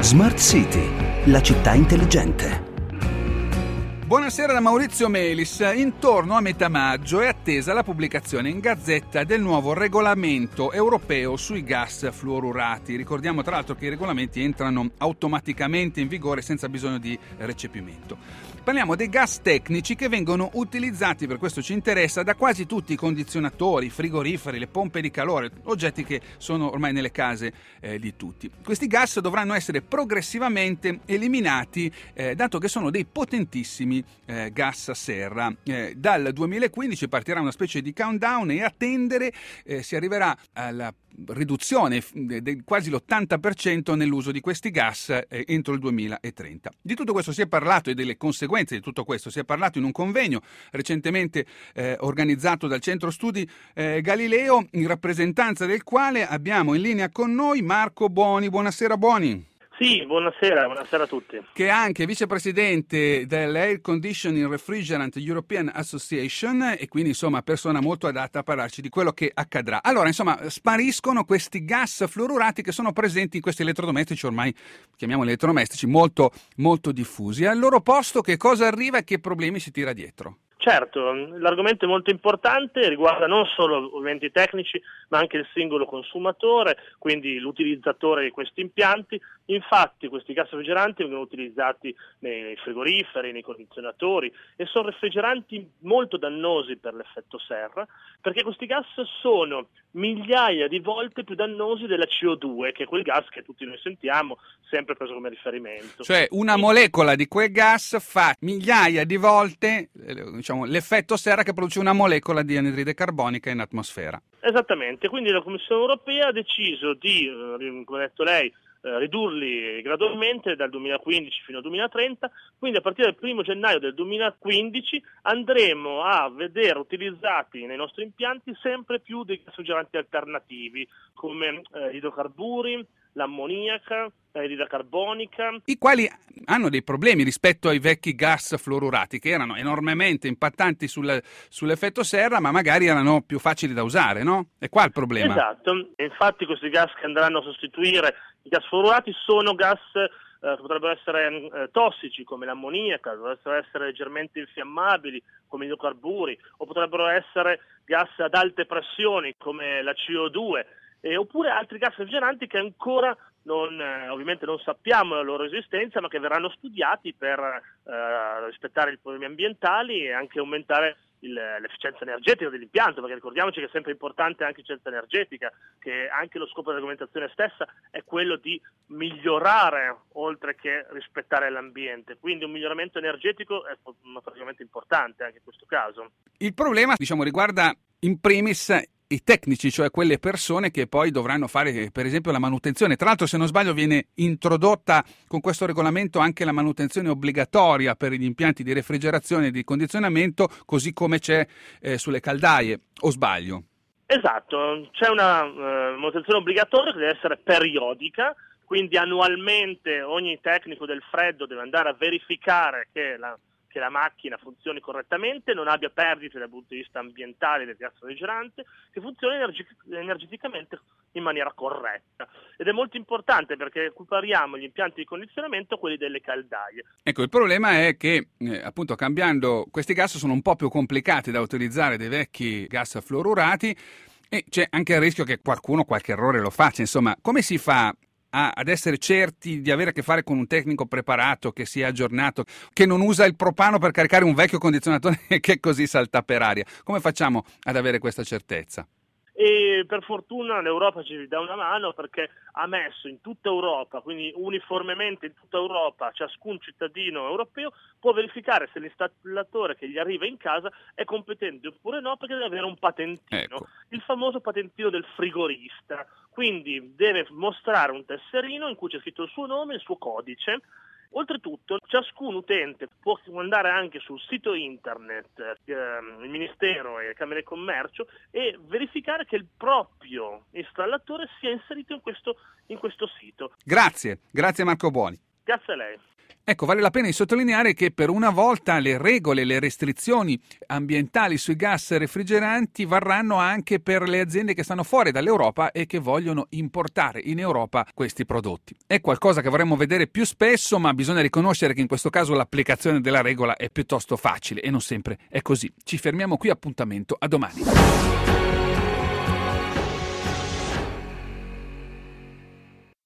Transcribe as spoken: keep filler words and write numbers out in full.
Smart City, la città intelligente. Buonasera da Maurizio Melis. Intorno a metà maggio è attesa la pubblicazione in Gazzetta del nuovo regolamento europeo sui gas fluorurati. Ricordiamo tra l'altro che i regolamenti entrano automaticamente in vigore senza bisogno di recepimento. Parliamo dei gas tecnici che vengono utilizzati, per questo ci interessa, da quasi tutti i condizionatori, frigoriferi, le pompe di calore, oggetti che sono ormai nelle case eh, di tutti. Questi gas dovranno essere progressivamente eliminati, eh, dato che sono dei potentissimi eh, gas a serra. Eh, dal duemilaquindici partirà una specie di countdown e a tendere eh, si arriverà alla riduzione di quasi l'ottanta per cento nell'uso di questi gas eh, entro il duemilatrenta. Di tutto questo si è parlato e delle conseguenze di tutto questo si è parlato in un convegno recentemente eh, organizzato dal Centro Studi eh, Galileo, in rappresentanza del quale abbiamo in linea con noi Marco Boni. Buonasera Boni. Sì, buonasera, buonasera a tutti. Che è anche vicepresidente dell'Air Conditioning Refrigerant European Association e quindi insomma persona molto adatta a parlarci di quello che accadrà. Allora insomma spariscono questi gas fluorurati che sono presenti in questi elettrodomestici ormai, chiamiamoli elettrodomestici, molto molto diffusi. Al loro posto che cosa arriva e che problemi si tira dietro? Certo, l'argomento è molto importante, riguarda non solo ovviamente i tecnici, ma anche il singolo consumatore, quindi l'utilizzatore di questi impianti. Infatti questi gas refrigeranti vengono utilizzati nei frigoriferi, nei condizionatori e sono refrigeranti molto dannosi per l'effetto serra, perché questi gas sono migliaia di volte più dannosi della C O due, che è quel gas che tutti noi sentiamo, sempre preso come riferimento. Cioè una molecola di quel gas fa migliaia di volte eh, diciamo, l'effetto serra che produce una molecola di anidride carbonica in atmosfera. Esattamente, quindi la Commissione europea ha deciso di, eh, come ha detto lei, eh, ridurli gradualmente dal duemilaquindici fino al duemilatrenta, quindi a partire dal primo gennaio del duemilaquindici andremo a vedere utilizzati nei nostri impianti sempre più dei gas refrigeranti alternativi, come eh, idrocarburi, l'ammoniaca, l'anidride carbonica. I quali hanno dei problemi rispetto ai vecchi gas fluorurati, che erano enormemente impattanti sul, sull'effetto serra, ma magari erano più facili da usare, no? E qua il problema. Esatto, infatti questi gas che andranno a sostituire i gas fluorurati sono gas eh, che potrebbero essere eh, tossici, come l'ammoniaca, potrebbero essere leggermente infiammabili, come gli idrocarburi, o potrebbero essere gas ad alte pressioni, come la C O due, eh, oppure altri gas refrigeranti che ancora non, eh, ovviamente non sappiamo la loro esistenza, ma che verranno studiati per eh, rispettare i problemi ambientali e anche aumentare il, l'efficienza energetica dell'impianto, perché ricordiamoci che è sempre importante anche l'efficienza energetica, che anche lo scopo della regolamentazione stessa è quello di migliorare oltre che rispettare l'ambiente, quindi un miglioramento energetico è praticamente importante anche in questo caso. Il problema, diciamo, riguarda in primis i tecnici, cioè quelle persone che poi dovranno fare per esempio la manutenzione. Tra l'altro, se non sbaglio, viene introdotta con questo regolamento anche la manutenzione obbligatoria per gli impianti di refrigerazione e di condizionamento, così come c'è eh, sulle caldaie, o sbaglio? Esatto, c'è una uh, manutenzione obbligatoria che deve essere periodica, quindi annualmente ogni tecnico del freddo deve andare a verificare che la che la macchina funzioni correttamente, non abbia perdite dal punto di vista ambientale del gas refrigerante, che funzioni energi- energeticamente in maniera corretta. Ed è molto importante perché equipariamo gli impianti di condizionamento a quelli delle caldaie. Ecco, il problema è che eh, appunto cambiando questi gas sono un po' più complicati da utilizzare dei vecchi gas fluorurati e c'è anche il rischio che qualcuno qualche errore lo faccia. Insomma, come si fa ad essere certi di avere a che fare con un tecnico preparato, che sia aggiornato, che non usa il propano per caricare un vecchio condizionatore che così salta per aria? Come facciamo ad avere questa certezza? E per fortuna l'Europa ci dà una mano, perché ha messo in tutta Europa, quindi uniformemente in tutta Europa, ciascun cittadino europeo può verificare se l'installatore che gli arriva in casa è competente oppure no, perché deve avere un patentino, ecco. Il famoso patentino del frigorista. Quindi deve mostrare un tesserino in cui c'è scritto il suo nome e il suo codice. Oltretutto, ciascun utente può andare anche sul sito internet, eh, il Ministero e le Camere di Commercio, e verificare che il proprio installatore sia inserito in questo, in questo sito. Grazie, grazie Marco Boni. Grazie a lei. Ecco, vale la pena di sottolineare che per una volta le regole, le restrizioni ambientali sui gas refrigeranti varranno anche per le aziende che stanno fuori dall'Europa e che vogliono importare in Europa questi prodotti. È qualcosa che vorremmo vedere più spesso, ma bisogna riconoscere che in questo caso l'applicazione della regola è piuttosto facile e non sempre è così. Ci fermiamo qui, appuntamento a domani.